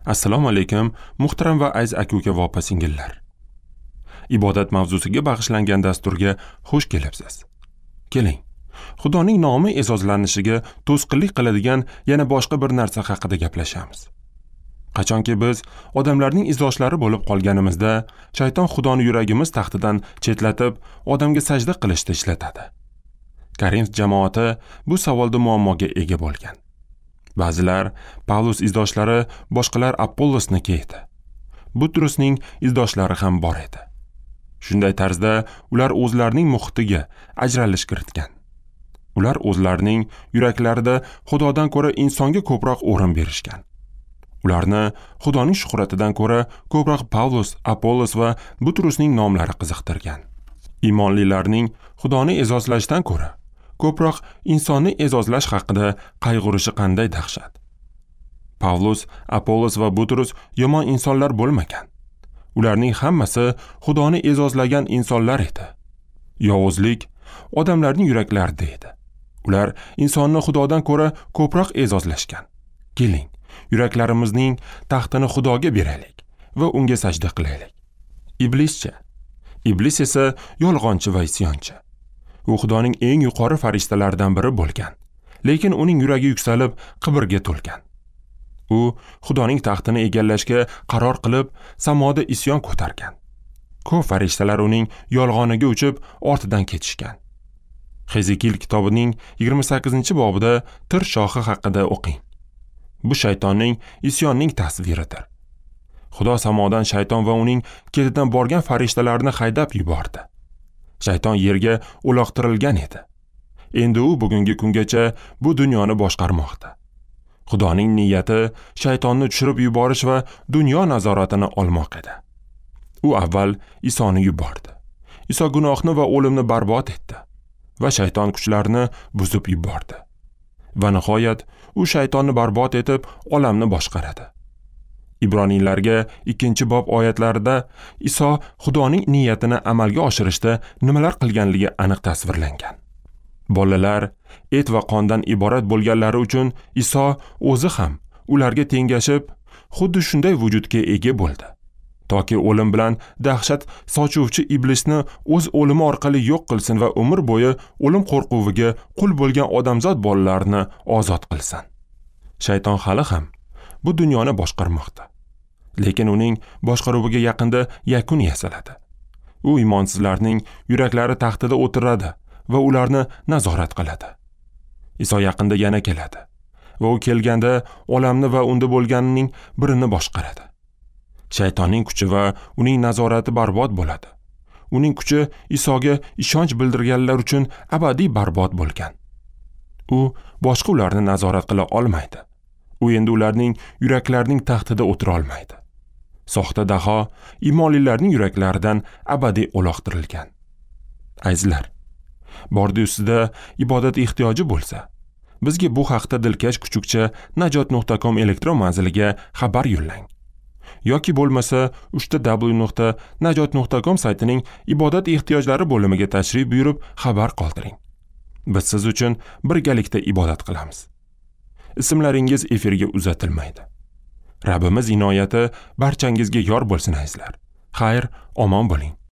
Assalomu alaykum, muhtaram va aziz aka-uka va opa-singillar. Ibodat mavzusiga bag'ishlangan dasturga xush kelibsiz. Keling, Xudoning nomi e'zozlanishiga to'sqinlik qiladigan yana boshqa bir narsa haqida gaplashamiz. Qachonki biz odamlarning izdoshlari bo'lib qolganimizda, shayton Xudoni yuragimiz taxtidan chetlatib, odamga sajda qilishda ishlatadi. Korint jamoati bu savolda muammoga ega bo'lgan. Ba'zilar Pavlus izdoshlari, boshqalar Apollosniki edi. Butrusning izdoshlari ham bor edi. Shunday tarzda ular o'zlarining muhitiga ajralish kiritgan. Ular o'zlarining yuraklarida Xudodan ko'ra insonga ko'proq o'rin berishgan. Ularni Xudoning shuhratidan ko'ra ko'proq Pavlus, Apollos va Butrusning nomlari qiziqtirgan. Iymonlilarning Xudoni e'zozlashdan ko'ra ko'proq insonni e'zozlash haqida qayg'urishi qanday dahshat. Pavlus, Apollos va Butrus yomon insonlar bo'lmagan. Ularning hammasi Xudoni e'zozlagan insonlar edi. Yovuzlik odamlarning yuraklarida edi. Ular insonni Xudodan ko'ra ko'proq e'zozlashgan. Keling, yuraklarimizning taxtini Xudoga beraylik va unga sajda qilaylik. Iblis esa yolg'onchi va isyonchi. U Xudoning eng yuqori farishtalaridan biri bo'lgan, lekin uning yuragi yuksalib, qibrga to'lgan. U Xudoning taxtini egallashga qaror qilib, samoda isyon ko'targan. Ko'p farishtalar uning yolg'oniga uchib, ortidan ketishgan. Hezekil kitobining 28-bobida tir shoxi haqida o'qing. Bu shaytonning isyonning tasviridir. Xudo samodan shayton va uning ketidan borgan farishtalarni haydab yubordi. Shayton yerga uloqtirilgan edi. Endi u bugungi kungacha bu dunyoni boshqarmoqda. Xudoning niyati shaytonni tushirib yuborish va dunyo nazoratini olmoq edi. U avval Isoni yubordi. Iso gunohni va o'limni barbod etdi va shayton kuchlarini buzib yubordi. Va nihoyat u shaytonni barbod etib olamni boshqaradi. Ibroniylarga 2-bob oyatlarida Iso Xudoning niyatini amalga oshirishda nimalar qilganligi aniq tasvirlangan. Bolalar et va qondan iborat bo'lganlari uchun Iso o'zi ham ularga tengashib, xuddi shunday vujudga ega bo'ldi. Toki o'lim bilan dahshat sochuvchi iblisni o'z o'limi orqali yo'q qilsin va umr bo'yi o'lim qo'rquviga qul bo'lgan odamzod bolalarini ozod qilsin. Shayton hali ham bu dunyoni boshqarmoqda. Lekin uning boshqaruviga yaqinda yakun yasaladi. U imonsizlarning yuraklari taxtida o'tiradi va ularni nazorat qiladi. Iso yaqinda yana keladi va u kelganda olamni va unda bo'lganining birini boshqaradi. Shaytonning kuchi va uning nazorati barbod bo'ladi. Uning kuchi Isoga ishonch bildirganlar uchun abadiy barbod bo'lgan. U boshqa ularni nazorat qila olmaydi. U endi ularning yuraklarining taxtida o'tira olmaydi. Soxta daho iymonlilarning yuraklaridan abadiy uloqtirilgan. Azizlar, bordi ustida ibodat ehtiyoji bo'lsa, bizga bu haqda dilkash kuchukcha najot.com elektron manziliga xabar yo'llang. Yoki bo'lmasa www.najot.com saytining ibodat ehtiyojlari bo'limiga tashrif buyurib xabar qoldiring. Biz siz uchun birgalikda ibodat qilamiz. Ismlaringiz efirga uzatilmaydi. Rabbimiz inoyati barchangizga yor bo'lsin azizlar. Xayr, omon bo'ling.